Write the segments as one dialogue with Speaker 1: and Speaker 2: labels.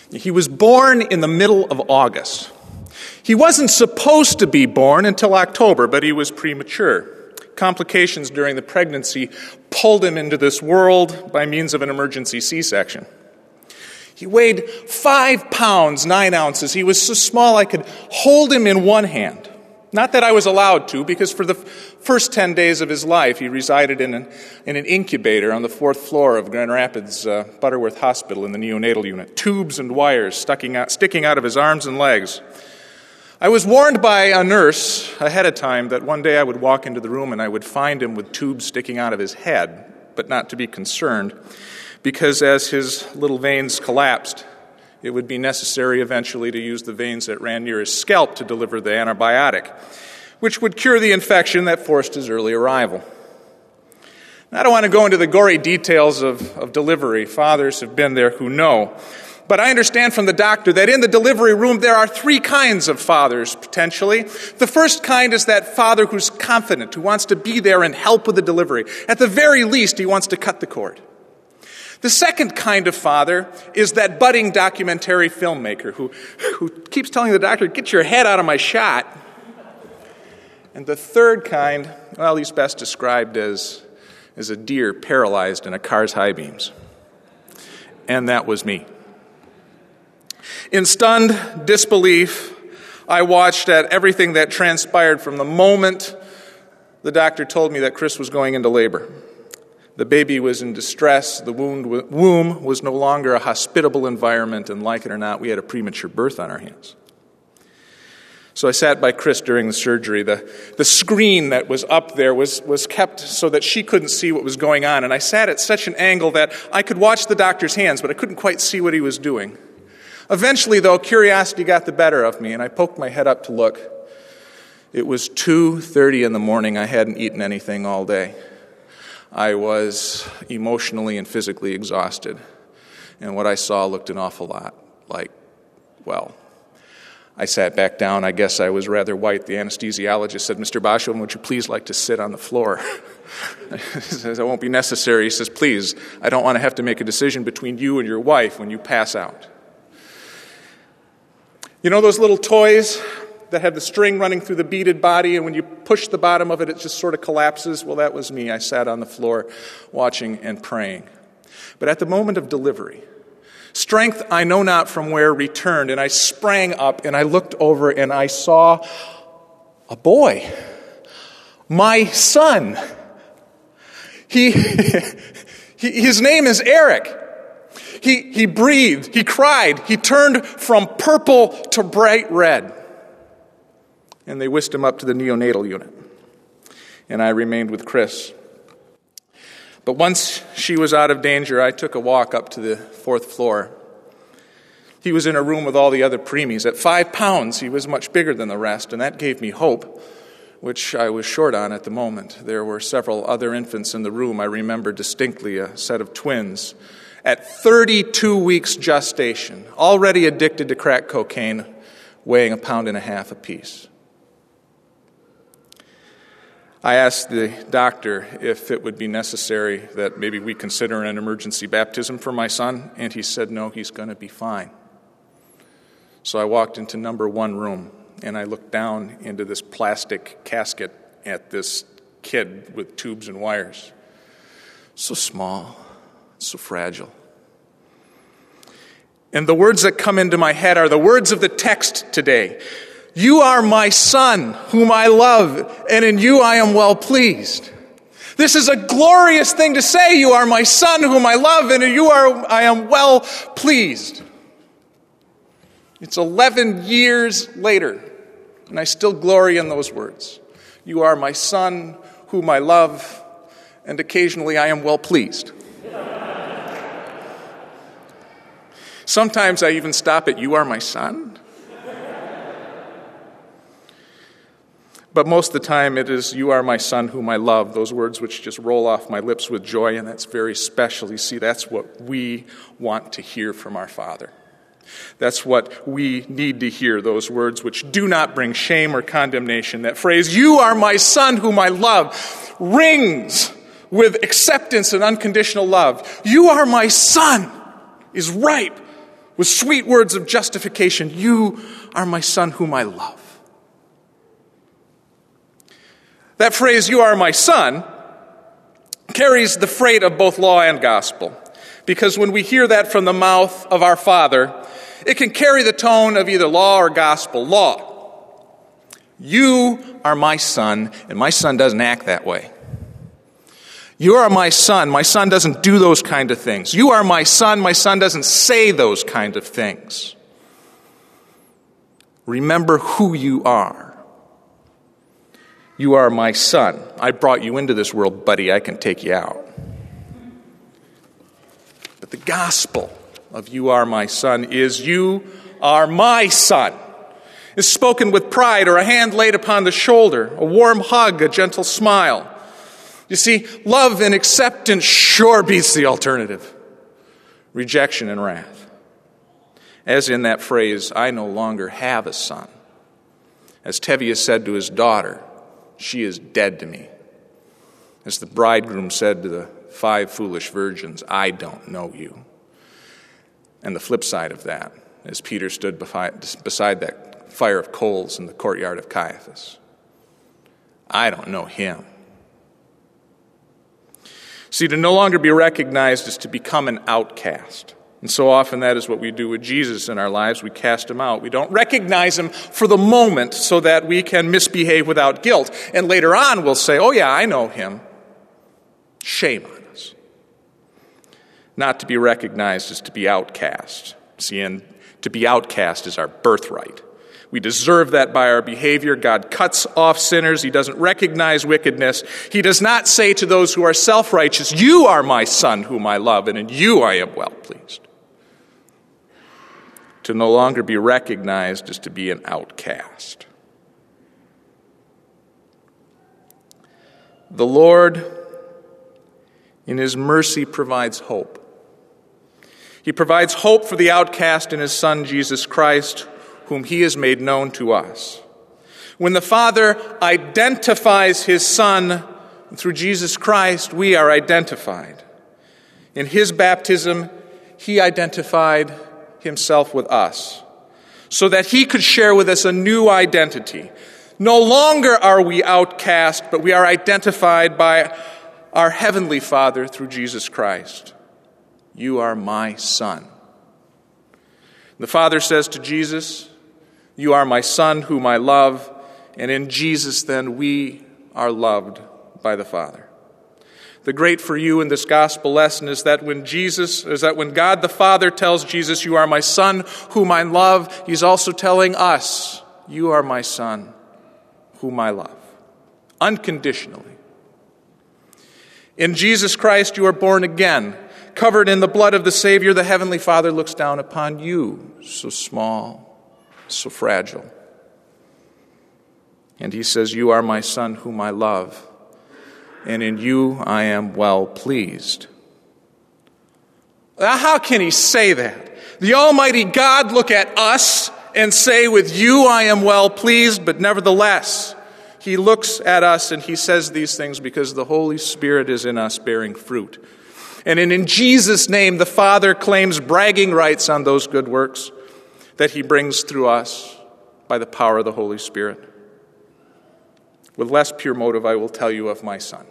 Speaker 1: He was born in the middle of August. He wasn't supposed to be born until October, but he was premature. Complications during the pregnancy pulled him into this world by means of an emergency C-section. He weighed 5 pounds, 9 ounces. He was so small I could hold him in one hand. Not that I was allowed to, because for the first 10 days of his life, he resided in an incubator on the 4th floor of Grand Rapids Butterworth Hospital in the neonatal unit. Tubes and wires sticking out of his arms and legs. I was warned by a nurse ahead of time that one day I would walk into the room and I would find him with tubes sticking out of his head, but not to be concerned, because as his little veins collapsed, it would be necessary eventually to use the veins that ran near his scalp to deliver the antibiotic, which would cure the infection that forced his early arrival. Now, I don't want to go into the gory details of delivery. Fathers have been there who know. But I understand from the doctor that in the delivery room there are 3 kinds of fathers, potentially. The first kind is that father who's confident, who wants to be there and help with the delivery. At the very least, he wants to cut the cord. The second kind of father is that budding documentary filmmaker who keeps telling the doctor, "Get your head out of my shot." And the third kind, well, he's best described as a deer paralyzed in a car's high beams. And that was me. In stunned disbelief, I watched at everything that transpired from the moment the doctor told me that Chris was going into labor. The baby was in distress. The womb was no longer a hospitable environment, and like it or not, we had a premature birth on our hands. So I sat by Chris during the surgery. The screen that was up there was kept so that she couldn't see what was going on, and I sat at such an angle that I could watch the doctor's hands, but I couldn't quite see what he was doing. Eventually, though, curiosity got the better of me, and I poked my head up to look. It was 2:30 in the morning. I hadn't eaten anything all day. I was emotionally and physically exhausted, and what I saw looked an awful lot like, well, I sat back down. I guess I was rather white. The anesthesiologist said, "Mr. Basham, would you please like to sit on the floor?" He says, "It won't be necessary." He says, "Please, I don't want to have to make a decision between you and your wife when you pass out." You know those little toys that have the string running through the beaded body, and when you push the bottom of it, it just sort of collapses? Well, that was me. I sat on the floor watching and praying. But at the moment of delivery, strength I know not from where returned, and I sprang up, and I looked over, and I saw a boy, my son. His name is Eric. He breathed, he cried, he turned from purple to bright red. And they whisked him up to the neonatal unit. And I remained with Chris. But once she was out of danger, I took a walk up to the 4th floor. He was in a room with all the other preemies. At 5 pounds, he was much bigger than the rest, and that gave me hope, which I was short on at the moment. There were several other infants in the room. I remember distinctly a set of twins at 32 weeks gestation, already addicted to crack cocaine, weighing 1.5 pounds apiece. I asked the doctor if it would be necessary that maybe we consider an emergency baptism for my son, and he said no, he's going to be fine. So I walked into number 1 room, and I looked down into this plastic casket at this kid with tubes and wires. So small, so fragile. And the words that come into my head are the words of the text today. "You are my son, whom I love, and in you I am well pleased." This is a glorious thing to say. You are my son, whom I love, and in you I am well pleased. It's 11 years later, and I still glory in those words. You are my son, whom I love, and occasionally I am well pleased. Sometimes I even stop at, "You are my son?" But most of the time it is, "You are my son whom I love," those words which just roll off my lips with joy, and that's very special. You see, that's what we want to hear from our Father. That's what we need to hear, those words which do not bring shame or condemnation. That phrase, "You are my son whom I love," rings with acceptance and unconditional love. "You are my son" is ripe with sweet words of justification. You are my son whom I love. That phrase, you are my son, carries the freight of both law and gospel. Because when we hear that from the mouth of our Father, it can carry the tone of either law or gospel. Law. You are my son, and my son doesn't act that way. You are my son doesn't do those kind of things. You are my son doesn't say those kind of things. Remember who you are. You are my son. I brought you into this world, buddy. I can take you out. But the gospel of you are my son is you are my son. It's spoken with pride or a hand laid upon the shoulder, a warm hug, a gentle smile. You see, love and acceptance sure beats the alternative. Rejection and wrath. As in that phrase, I no longer have a son. As Tevye said to his daughter, she is dead to me. As the bridegroom said to the 5 foolish virgins, I don't know you. And the flip side of that, as Peter stood beside that fire of coals in the courtyard of Caiaphas, I don't know him. See, to no longer be recognized is to become an outcast. And so often that is what we do with Jesus in our lives. We cast him out. We don't recognize him for the moment so that we can misbehave without guilt. And later on we'll say, oh yeah, I know him. Shame on us. Not to be recognized is to be outcast. See, and to be outcast is our birthright. We deserve that by our behavior. God cuts off sinners. He doesn't recognize wickedness. He does not say to those who are self-righteous, you are my son whom I love, and in you I am well pleased. To no longer be recognized is to be an outcast. The Lord, in his mercy, provides hope. He provides hope for the outcast in his Son, Jesus Christ, whom he has made known to us. When the Father identifies his Son through Jesus Christ, we are identified. In his baptism, he identified himself with us, so that he could share with us a new identity. No longer are we outcast, but we are identified by our Heavenly Father through Jesus Christ. You are my Son. The Father says to Jesus, you are my Son whom I love, and in Jesus then we are loved by the Father. The great for you in this gospel lesson is that when God the Father tells Jesus, you are my Son whom I love, he's also telling us, you are my Son whom I love. Unconditionally. In Jesus Christ you are born again. Covered in the blood of the Savior, the Heavenly Father looks down upon you, so small, so fragile. And he says, you are my Son whom I love, and in you I am well pleased. Now, how can he say that? The Almighty God look at us and say, with you I am well pleased, but nevertheless, he looks at us and he says these things because the Holy Spirit is in us bearing fruit. And in Jesus' name, the Father claims bragging rights on those good works that he brings through us by the power of the Holy Spirit. With less pure motive, I will tell you of my son.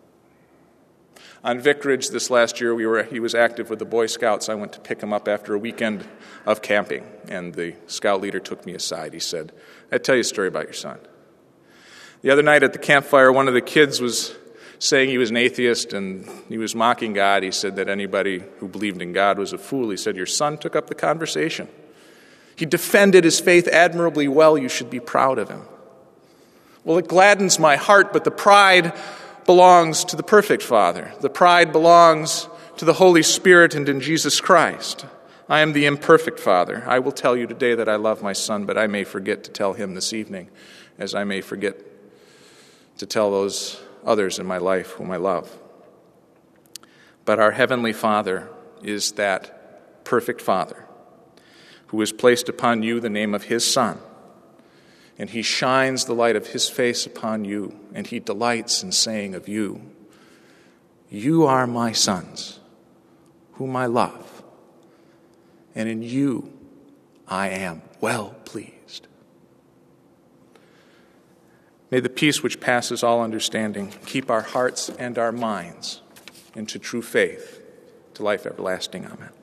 Speaker 1: On Vicarage this last year, he was active with the Boy Scouts. I went to pick him up after a weekend of camping, and the scout leader took me aside. He said, I'd tell you a story about your son. The other night at the campfire, one of the kids was saying he was an atheist and he was mocking God. He said that anybody who believed in God was a fool. He said, your son took up the conversation. He defended his faith admirably well. You should be proud of him. Well, it gladdens my heart, but the pride belongs to the perfect Father. The pride belongs to the Holy Spirit and in Jesus Christ. I am the imperfect Father. I will tell you today that I love my son, but I may forget to tell him this evening, as I may forget to tell those others in my life whom I love. But our Heavenly Father is that perfect Father who has placed upon you the name of his Son, and he shines the light of his face upon you, and he delights in saying of you, you are my sons, whom I love, and in you I am well pleased. May the peace which passes all understanding keep our hearts and our minds into true faith to life everlasting. Amen.